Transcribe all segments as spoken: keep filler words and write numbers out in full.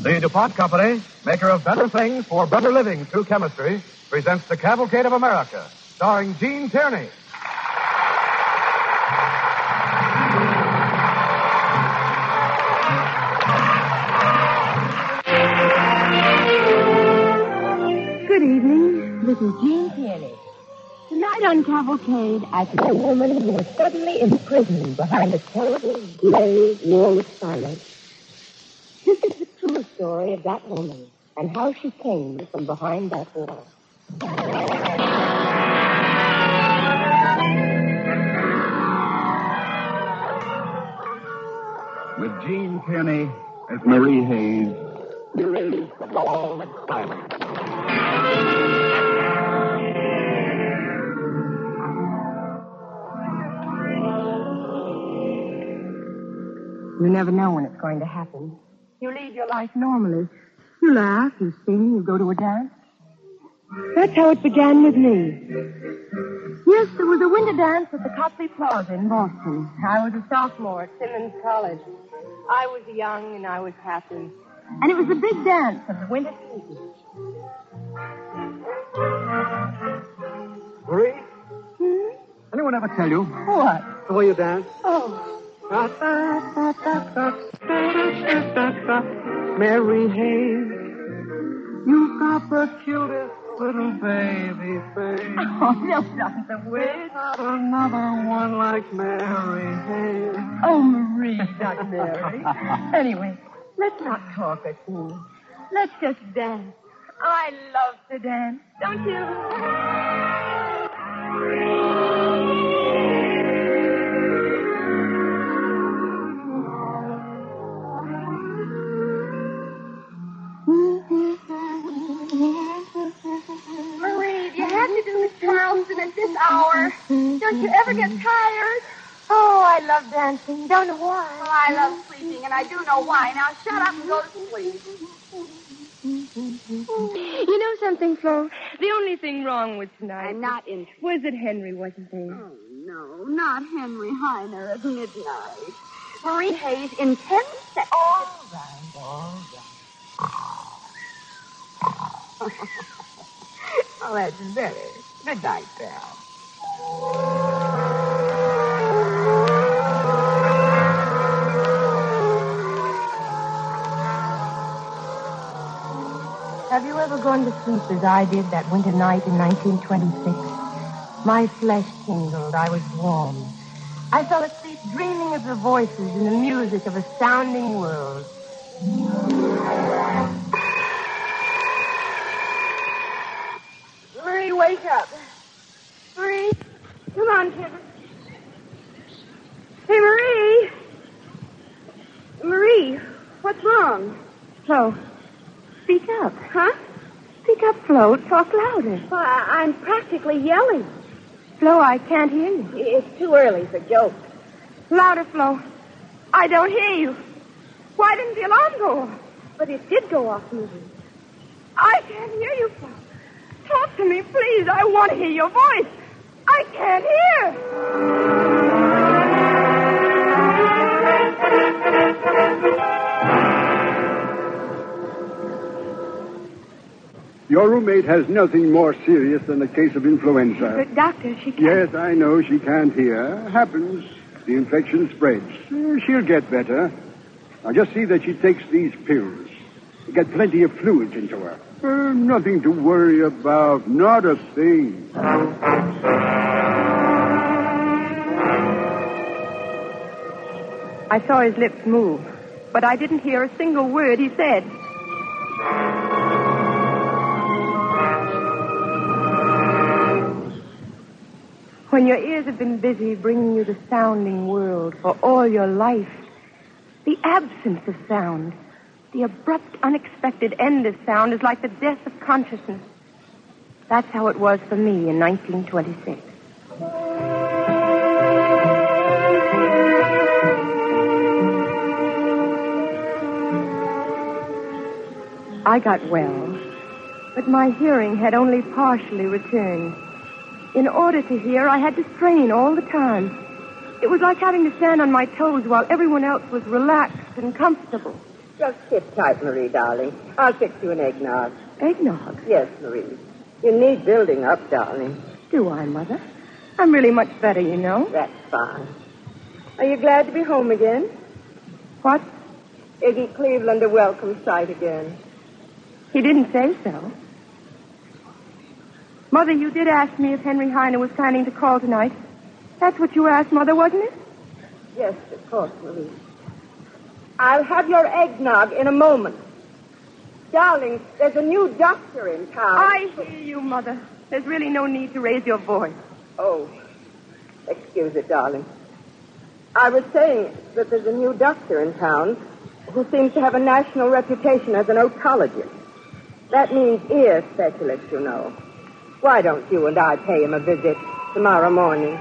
The DuPont Company, maker of better things for better living through chemistry, presents The Cavalcade of America, starring Gene Tierney. Good evening. This is Gene Tierney. Tonight on Cavalcade, I see a woman who was suddenly imprisoned behind a terrible, gray wall of silence. This is the true story of that woman and how she came from behind that wall. With Gene Tierney as Marie Hayes. The release of all the silence. You never know when it's going to happen. You lead your life normally. You laugh, you sing, you go to a dance. That's how it began with me. Yes, there was a winter dance at the Copley Plaza in Boston. I was a sophomore at Simmons College. I was young and I was happy. And it was the big dance of the winter season. Marie? Hmm? Anyone ever tell you? What? The way you dance? Oh. Mary Hayes, you've got the cutest little baby face. Oh, no, not the way. Not another one like Mary Hayes. Oh, Marie, not Mary. Anyway, let's not talk at me. Let's just dance. I love to dance, don't you? Marie, do you have to do Miss Charleston at this hour? Don't you ever get tired? Oh, I love dancing. Don't know why. Well, I love sleeping, and I do know why. Now shut up and go to sleep. You know something, Flo? The only thing wrong with tonight... I'm not interested. Was that Henry wasn't there. Oh, no, not Henry Heiner at midnight. Marie Hayes in ten seconds. All right, all right. Oh, that's very. Good night, pal. Have you ever gone to sleep as I did that winter night in nineteen twenty-six? My flesh tingled. I was warm. I fell asleep dreaming of the voices and the music of a sounding world. Marie, wake up. Marie, come on, kid. Hey, Marie. Marie, what's wrong? Flo, speak up. Huh? Speak up, Flo. Talk louder. Well, I- I'm practically yelling. Flo, I can't hear you. It's too early for jokes. Louder, Flo. I don't hear you. Why didn't the alarm go off? But it did go off, Marie. I can't hear you, Flo. Talk to me, please. I want to hear your voice. I can't hear. Your roommate has nothing more serious than a case of influenza. But, Doctor, she can't... Yes, I know she can't hear. Happens. The infection spreads. Eh, She'll get better. Now, just see that she takes these pills. Get plenty of fluids into her. Uh, nothing to worry about. Not a thing. I saw his lips move, but I didn't hear a single word he said. When your ears have been busy bringing you the sounding world for all your life, the absence of sound, the abrupt, unexpected end of sound is like the death of consciousness. That's how it was for me in nineteen twenty-six. I got well, but my hearing had only partially returned. In order to hear, I had to strain all the time. It was like having to stand on my toes while everyone else was relaxed and comfortable. Just sit tight, Marie, darling. I'll fix you an eggnog. Eggnog? Yes, Marie. You need building up, darling. Do I, Mother? I'm really much better, you know. That's fine. Are you glad to be home again? What? Isn't Cleveland a welcome sight again? He didn't say so. Mother, you did ask me if Henry Heine was planning to call tonight. That's what you asked, Mother, wasn't it? Yes, of course, Marie. I'll have your eggnog in a moment. Darling, there's a new doctor in town. I hear you, Mother. There's really no need to raise your voice. Oh, excuse it, darling. I was saying that there's a new doctor in town who seems to have a national reputation as an otologist. That means ear specialist, you know. Why don't you and I pay him a visit tomorrow morning?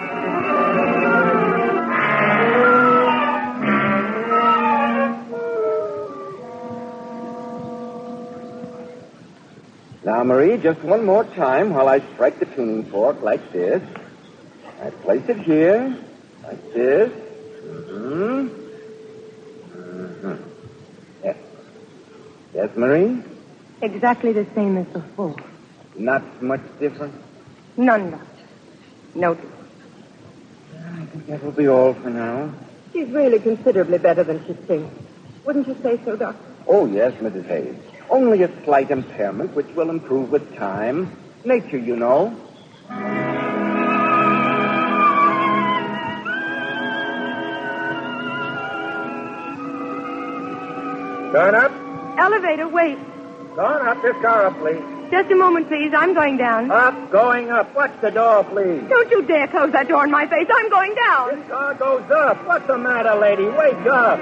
Now, Marie, just one more time while I strike the tuning fork like this. I place it here, like this. Mm-hmm. Mm-hmm. Yes. Yes, Marie? Exactly the same as before. Not much different? None, Doctor. No difference. I think that will be all for now. She's really considerably better than she thinks. Wouldn't you say so, Doctor? Oh, yes, Missus Hayes. Only a slight impairment, which will improve with time. Nature, you know. Going up? Elevator, wait. Going up. This car up, please. Just a moment, please. I'm going down. Up, going up. Watch the door, please. Don't you dare close that door in my face. I'm going down. This car goes up. What's the matter, lady? Wake up.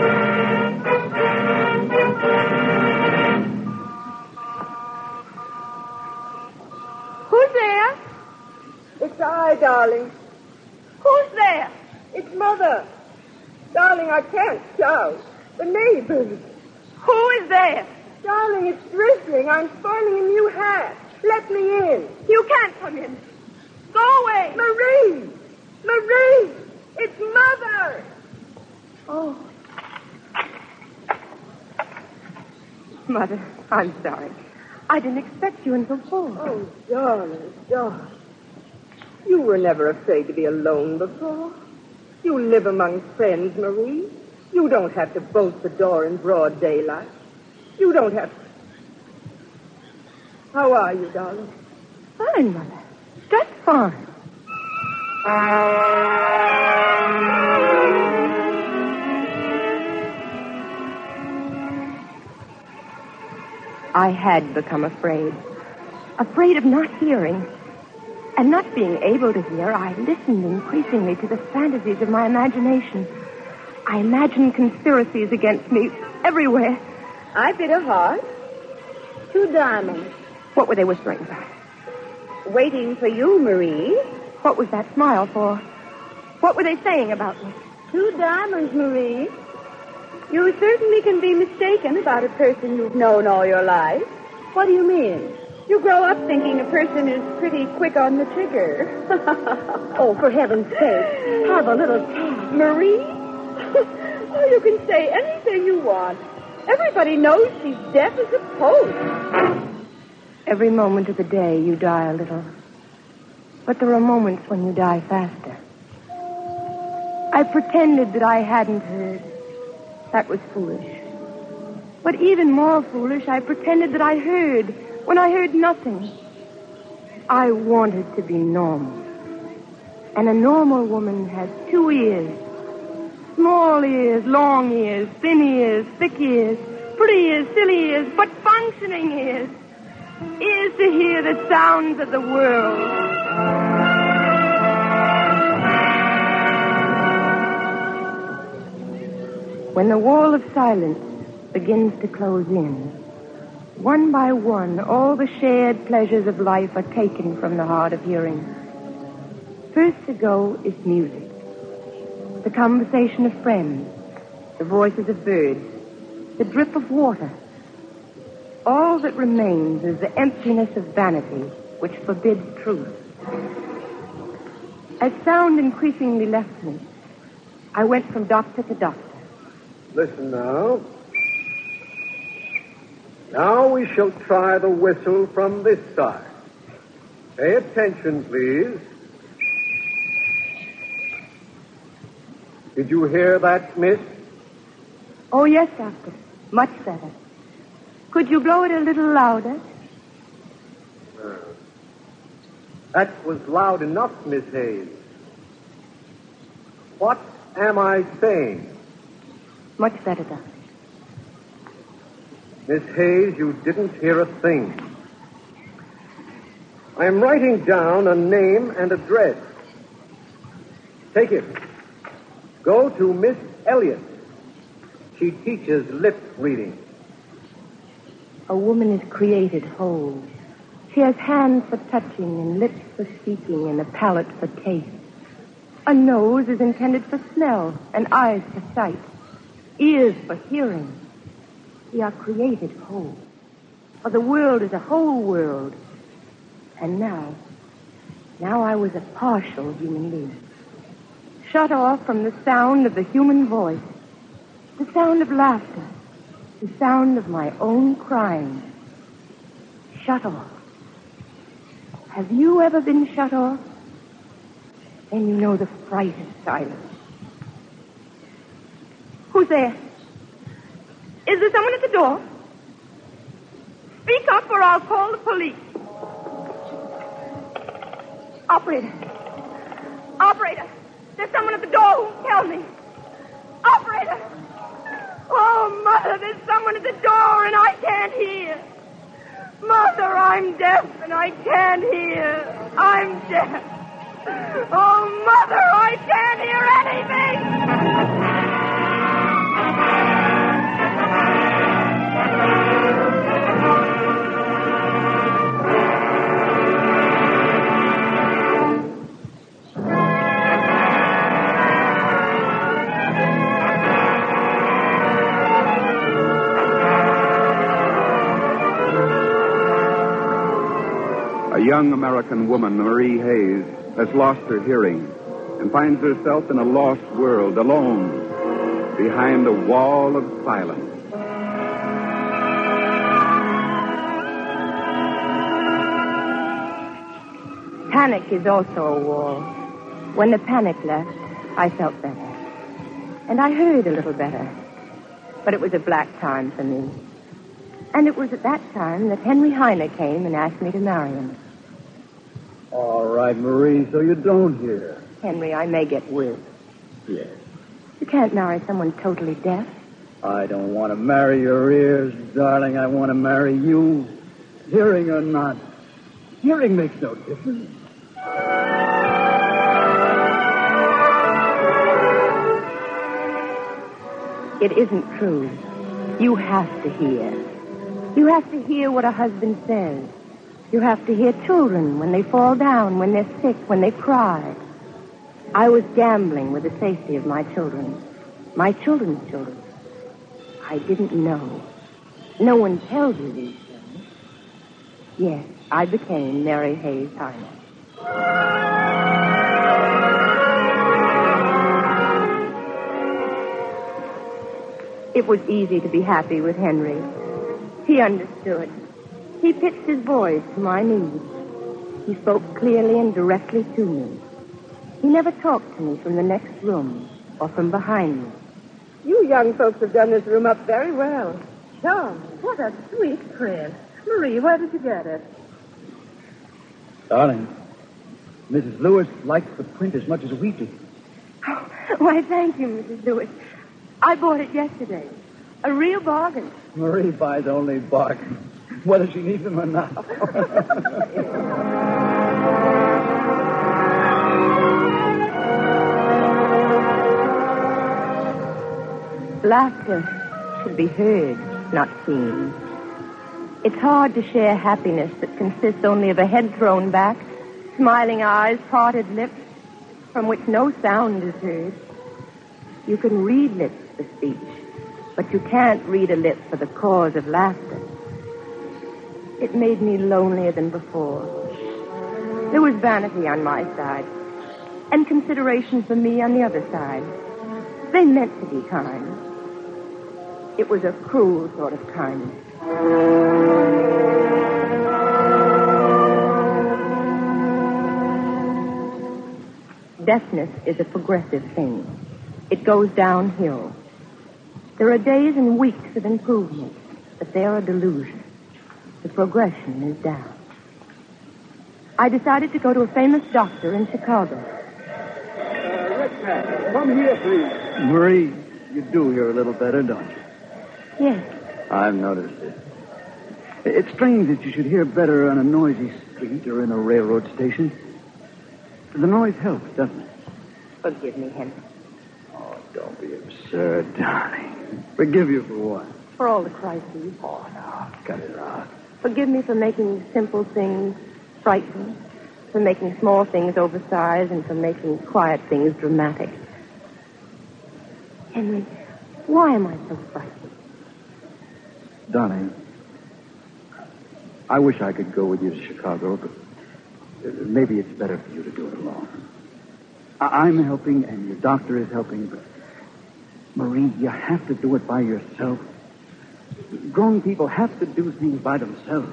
Who's there? It's I, darling. Who's there? It's Mother. Darling, I can't shout. The neighbors. Who is there? Darling, it's drizzling. I'm spoiling a new hat. Let me in. You can't come in. Go away. Marie! Marie! It's Mother! Oh. Mother, I'm sorry. I didn't expect you until four. Oh, darling, darling. You were never afraid to be alone before. You live among friends, Marie. You don't have to bolt the door in broad daylight. You don't have to... How are you, darling? Fine, Mother. Just fine. I had become afraid. Afraid of not hearing. And not being able to hear, I listened increasingly to the fantasies of my imagination. I imagined conspiracies against me everywhere. I bid a heart. Two diamonds. What were they whispering about? Waiting for you, Marie. What was that smile for? What were they saying about me? Two diamonds, Marie. You certainly can be mistaken about a person you've known all your life. What do you mean? You grow up thinking a person is pretty quick on the trigger. Oh, for heaven's sake, have a little tact. Marie? Oh, you can say anything you want. Everybody knows she's deaf as a post. Every moment of the day you die a little. But there are moments when you die faster. I pretended that I hadn't heard. That was foolish. But even more foolish, I pretended that I heard when I heard nothing. I wanted to be normal. And a normal woman has two ears. Small ears, long ears, thin ears, thick ears, pretty ears, silly ears, but functioning ears. Ears to hear the sounds of the world. When the wall of silence begins to close in, one by one, all the shared pleasures of life are taken from the heart of hearing. First to go is music. The conversation of friends, the voices of birds, the drip of water. All that remains is the emptiness of vanity, which forbids truth. As sound increasingly left me, I went from doctor to doctor. Listen now. Now we shall try the whistle from this side. Pay attention, please. Did you hear that, miss? Oh, yes, Doctor. Much better. Could you blow it a little louder? Uh, that was loud enough, Miss Hayes. What am I saying? Much better, Doctor. Miss Hayes, you didn't hear a thing. I am writing down a name and address. Take it. Go to Miss Elliott. She teaches lip reading. A woman is created whole. She has hands for touching and lips for speaking and a palate for taste. A nose is intended for smell and eyes for sight, ears for hearing. We are created whole. For the world is a whole world. And now, now I was a partial human being. Shut off from the sound of the human voice, the sound of laughter, the sound of my own crying. Shut off. Have you ever been shut off? Then you know the fright of silence. Who's there? Is there someone at the door? Speak up or I'll call the police. Operator. Operator. There's someone at the door who will tell me. Operator. Oh, Mother, there's someone at the door and I can't hear. Mother, I'm deaf and I can't hear. I'm deaf. Oh, Mother, I can't hear anything. A young American woman, Marie Hayes, has lost her hearing and finds herself in a lost world, alone, behind a wall of silence. Panic is also a wall. When the panic left, I felt better. And I heard a little better. But it was a black time for me. And it was at that time that Henry Heine came and asked me to marry him. All right, Marie, so you don't hear. Henry, I may get worse. Yes. You can't marry someone totally deaf. I don't want to marry your ears, darling. I want to marry you. Hearing or not. Hearing makes no difference. It isn't true. You have to hear. You have to hear what a husband says. You have to hear children when they fall down, when they're sick, when they cry. I was gambling with the safety of my children. My children's children. I didn't know. No one tells you these things. Yes, I became Mary Hayes Heine. It was easy to be happy with Henry. He understood. He pitched his voice to my needs. He spoke clearly and directly to me. He never talked to me from the next room or from behind me. You young folks have done this room up very well. John, what a sweet print. Marie, where did you get it? Darling, Missus Lewis likes the print as much as we do. Oh, why, thank you, Missus Lewis. I bought it yesterday. A real bargain. Marie buys only bargains, whether she needs them or not. Laughter should be heard, not seen. It's hard to share happiness that consists only of a head thrown back, smiling eyes, parted lips, from which no sound is heard. You can read lips for speech, but you can't read a lip for the cause of laughter. It made me lonelier than before. There was vanity on my side, and consideration for me on the other side. They meant to be kind. It was a cruel sort of kindness. Deafness is a progressive thing. It goes downhill. There are days and weeks of improvement, but they are a delusion. The progression is down. I decided to go to a famous doctor in Chicago. Uh, Redpath, come here, please. Marie, you do hear a little better, don't you? Yes. I've noticed it. It's strange that you should hear better on a noisy street or in a railroad station. The noise helps, doesn't it? Forgive me, Henry. Oh, don't be absurd, darling. Forgive you for what? For all the crises. Oh, no, cut it out. Forgive me for making simple things frightening, for making small things oversized, and for making quiet things dramatic. Henry, why am I so frightened? Darling, I wish I could go with you to Chicago, but maybe it's better for you to do it alone. I- I'm helping, and your doctor is helping, but Marie, you have to do it by yourself. Grown people have to do things by themselves.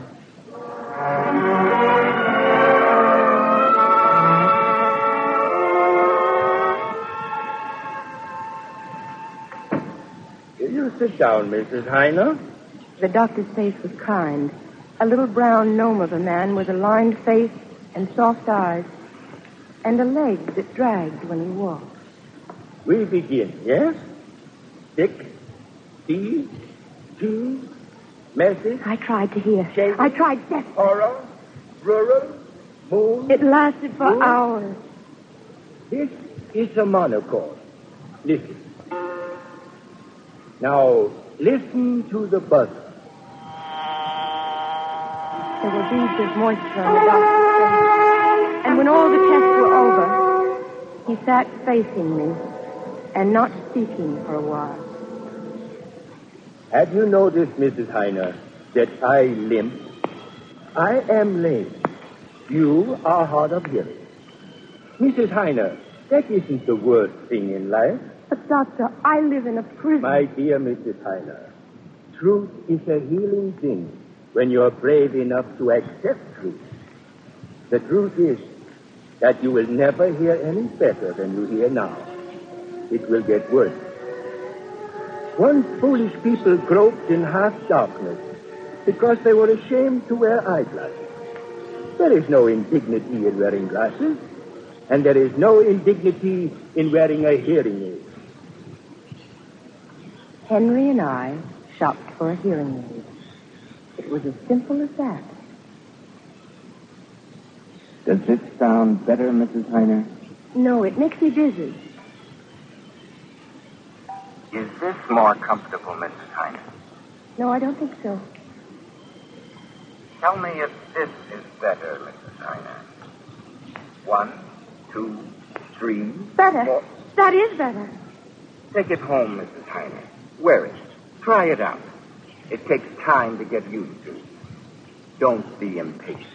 Will you sit down, Missus Heiner? The doctor's face was kind. A little brown gnome of a man with a lined face and soft eyes, and a leg that dragged when he walked. We begin, yes? Sick, D, G, message, I tried to hear. Shady. I tried desperately. horror, rural, moon. It lasted for Moon. hours. This is a monochord. Listen. Now, listen to the buzzer. There were beads of moisture on the doctor's face. And when all the tests were over, he sat facing me and not speaking for a while. Have you noticed, Missus Heiner, that I limp? I am lame. You are hard of hearing. Missus Heiner, that isn't the worst thing in life. But, Doctor, I live in a prison. My dear Missus Heiner, truth is a healing thing when you're brave enough to accept truth. The truth is that you will never hear any better than you hear now. It will get worse. Once foolish people groped in half darkness because they were ashamed to wear eyeglasses. There is no indignity in wearing glasses, and there is no indignity in wearing a hearing aid. Henry and I shopped for a hearing aid. It was as simple as that. Does this sound better, Missus Heiner? No, it makes me dizzy. Is this more comfortable, Missus Heiner? No, I don't think so. Tell me if this is better, Missus Heiner. One, two, three. Better. Four. That is better. Take it home, Missus Heiner. Wear it. Try it out. It takes time to get used to. Don't be impatient.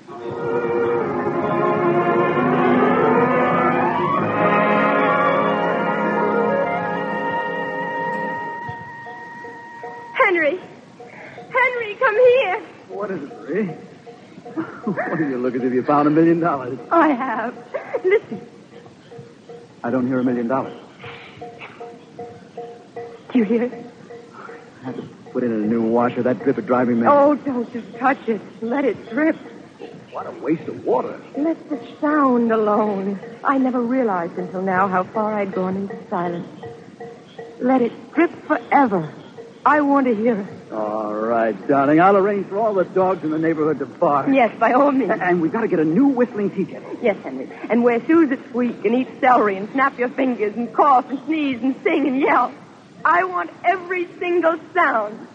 Henry! Henry, come here! What is it, Marie? What do you look as if you found a million dollars? I have. Listen. I don't hear a million dollars. Do you hear it? I have to put in a new washer. That drip would drive me mad. Oh, don't just touch it. Let it drip. What a waste of water. Let the sound alone. I never realized until now how far I'd gone into silence. Let it drip forever. I want to hear it. All right, darling. I'll arrange for all the dogs in the neighborhood to bark. Yes, by all means. And we've got to get a new whistling teacher. Yes, Henry. And wear shoes that squeak and eat celery and snap your fingers and cough and sneeze and sing and yell. I want every single sound.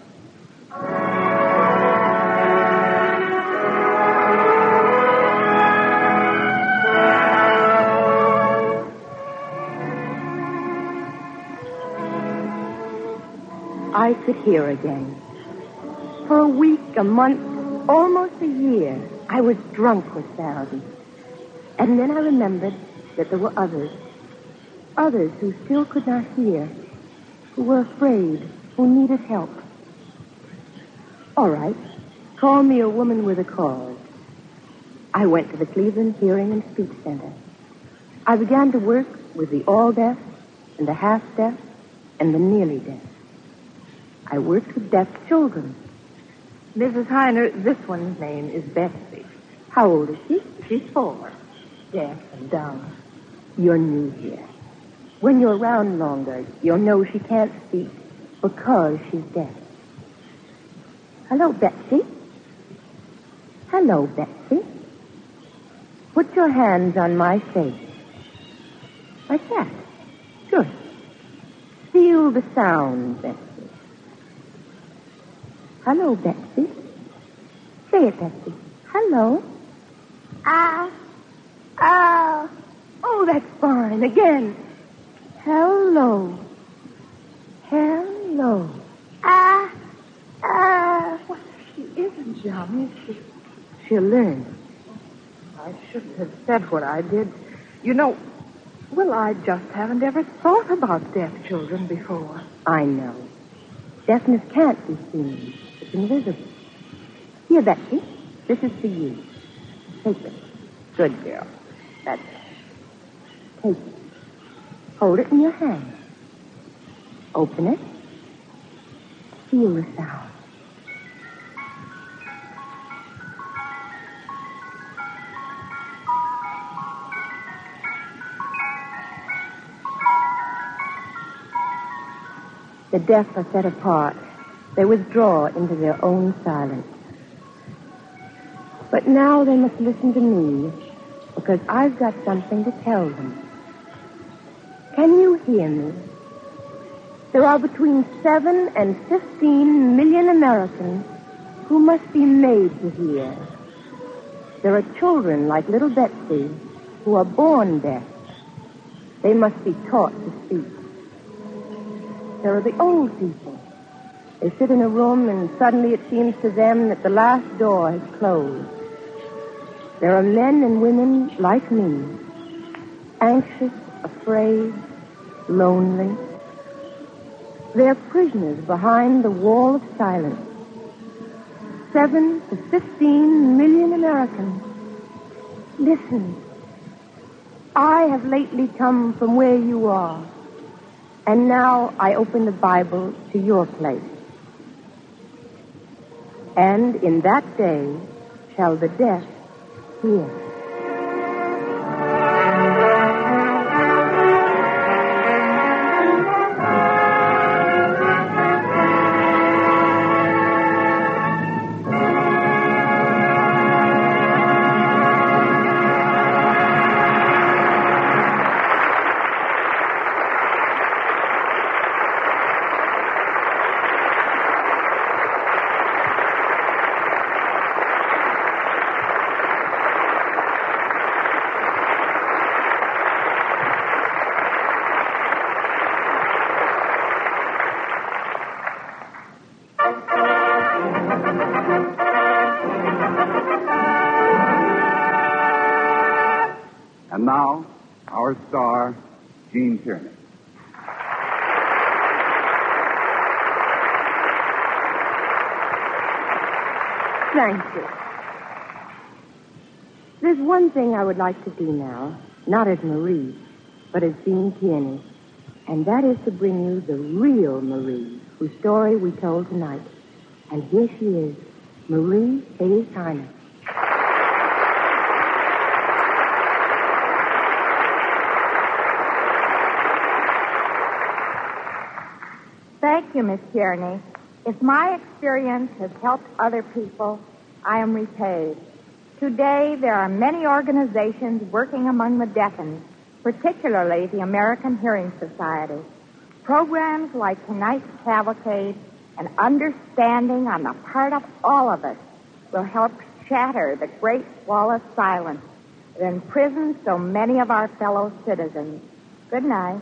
I could hear again. For a week, a month, almost a year, I was drunk with sound. And then I remembered that there were others. Others who still could not hear, who were afraid, who needed help. All right. Call me a woman with a cause. I went to the Cleveland Hearing and Speech Center. I began to work with the all-deaf and the half-deaf and the nearly deaf. I worked with deaf children. Missus Heiner, this one's name is Betsy. How old is she? She's four. Deaf and dumb. You're new here. When you're around longer, you'll know she can't speak because she's deaf. Hello, Betsy. Hello, Betsy. Put your hands on my face. Like that. Good. Feel the sound, Betsy. Hello, Betsy. Say it, Betsy. Hello. Ah. Ah. Oh, that's fine. Again. Hello. Hello. Ah. Ah. Well, she isn't young, is she? She'll learn. I shouldn't have said what I did. You know, well, I just haven't ever thought about deaf children before. I know. Deafness can't be seen. It's invisible. Here, Betsy, this is for you. Take it. Good girl. That's it. Take it. Hold it in your hand. Open it. Feel the sound. The deaf are set apart. They withdraw into their own silence. But now they must listen to me, because I've got something to tell them. Can you hear me? There are between seven and fifteen million Americans who must be made to hear. There are children like little Betsy who are born deaf. They must be taught to speak. There are the old people. They sit in a room and suddenly it seems to them that the last door has closed. There are men and women like me, anxious, afraid, lonely. They're prisoners behind the wall of silence. Seven to fifteen million Americans. Listen. I have lately come from where you are. And now I open the Bible to your place. And in that day shall the deaf hear. And now, our star, Gene Tierney. Thank you. There's one thing I would like to do now, not as Marie, but as Gene Tierney, and that is to bring you the real Marie, whose story we told tonight. And here she is, Marie Hayes Heiner. Thank you, Miss Tierney. If my experience has helped other people, I am repaid. Today, there are many organizations working among the deafened, particularly the American Hearing Society. Programs like tonight's cavalcade and understanding on the part of all of us will help shatter the great wall of silence that imprisons so many of our fellow citizens. Good night.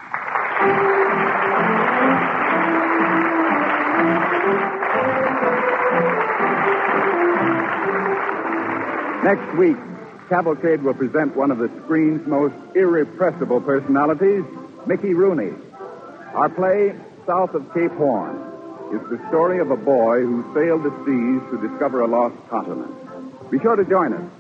Next week, Cavalcade will present one of the screen's most irrepressible personalities, Mickey Rooney. Our play, South of Cape Horn. is the story of a boy who sailed the seas to discover a lost continent. Be sure to join us.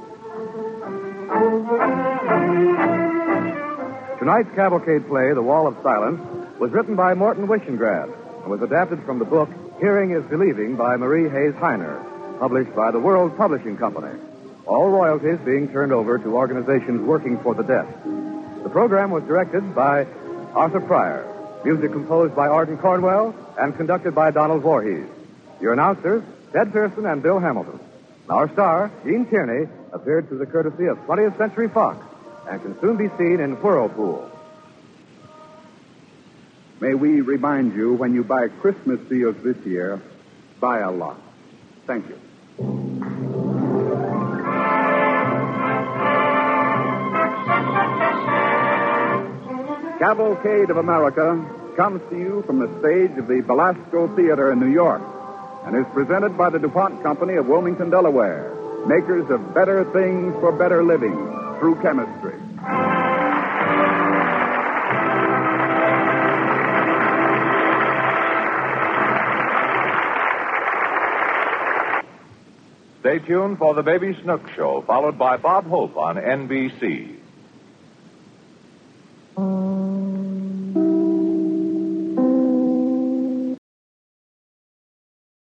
Tonight's cavalcade play, The Wall of Silence, was written by Morton Wishengrad and was adapted from the book Hearing is Believing by Marie Hayes Heiner, published by the World Publishing Company. All royalties being turned over to organizations working for the deaf. The program was directed by Arthur Pryor, music composed by Arden Cornwell, and conducted by Donald Voorhees. Your announcers, Ted Pearson and Bill Hamilton. Our star, Gene Tierney, appeared through the courtesy of twentieth Century Fox and can soon be seen in Whirlpool. May we remind you, when you buy Christmas seals this year, buy a lot. Thank you. Cavalcade of America comes to you from the stage of the Belasco Theater in New York and is presented by the DuPont Company of Wilmington, Delaware, makers of better things for better living through chemistry. Stay tuned for the Baby Snook Show, followed by Bob Hope on N B C.